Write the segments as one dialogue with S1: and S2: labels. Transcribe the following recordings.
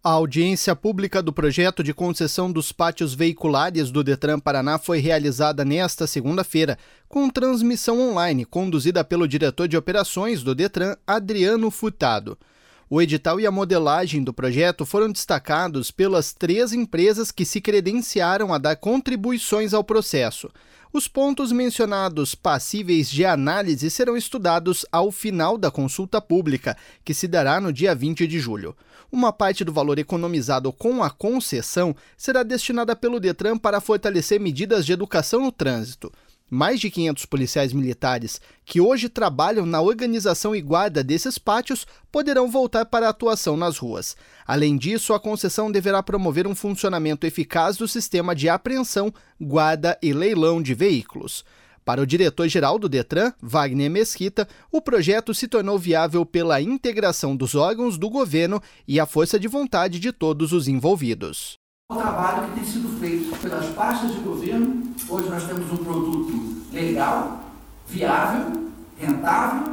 S1: A audiência pública do projeto de concessão dos pátios veiculares do Detran Paraná foi realizada nesta segunda-feira, com transmissão online conduzida pelo diretor de operações do Detran, Adriano Furtado. O edital e a modelagem do projeto foram destacados pelas 3 empresas que se credenciaram a dar contribuições ao processo. Os pontos mencionados passíveis de análise serão estudados ao final da consulta pública, que se dará no dia 20 de julho. Uma parte do valor economizado com a concessão será destinada pelo Detran para fortalecer medidas de educação no trânsito. Mais de 500 policiais militares que hoje trabalham na organização e guarda desses pátios poderão voltar para a atuação nas ruas. Além disso, a concessão deverá promover um funcionamento eficaz do sistema de apreensão, guarda e leilão de veículos. Para o diretor-geral do Detran, Wagner Mesquita, o projeto se tornou viável pela integração dos órgãos do governo e a força de vontade de todos os envolvidos.
S2: O trabalho que tem sido feito pelas pastas de governo, hoje nós temos um produto legal, viável, rentável,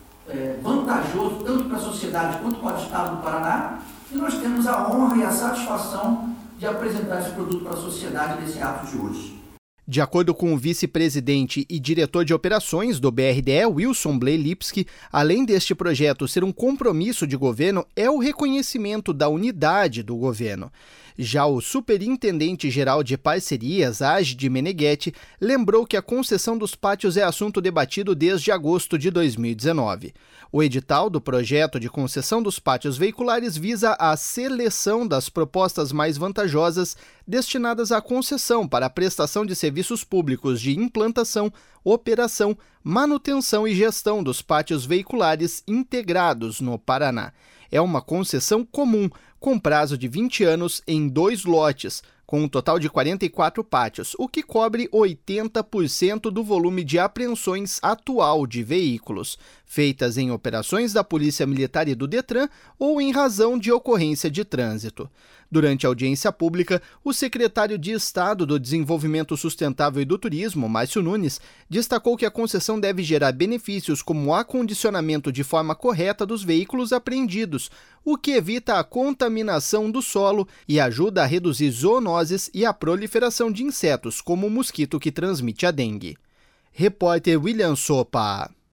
S2: vantajoso tanto para a sociedade quanto para o Estado do Paraná, e nós temos a honra e a satisfação de apresentar esse produto para a sociedade nesse ato de hoje.
S1: De acordo com o vice-presidente e diretor de operações do BRDE, Wilson Bley Lipski, além deste projeto ser um compromisso de governo, é o reconhecimento da unidade do governo. Já o superintendente-geral de parcerias, Agide Meneghetti, lembrou que a concessão dos pátios é assunto debatido desde agosto de 2019. O edital do projeto de concessão dos pátios veiculares visa a seleção das propostas mais vantajosas destinadas à concessão para a prestação de serviços públicos de implantação, operação, manutenção e gestão dos pátios veiculares integrados no Paraná. É uma concessão comum, com prazo de 20 anos em 2 lotes, com um total de 44 pátios, o que cobre 80% do volume de apreensões atual de veículos, feitas em operações da Polícia Militar e do Detran ou em razão de ocorrência de trânsito. Durante a audiência pública, o secretário de Estado do Desenvolvimento Sustentável e do Turismo, Márcio Nunes, destacou que a concessão deve gerar benefícios como o acondicionamento de forma correta dos veículos apreendidos, o que evita a contaminação do solo e ajuda a reduzir zoonoses e a proliferação de insetos, como o mosquito que transmite a dengue. Repórter William Sopa.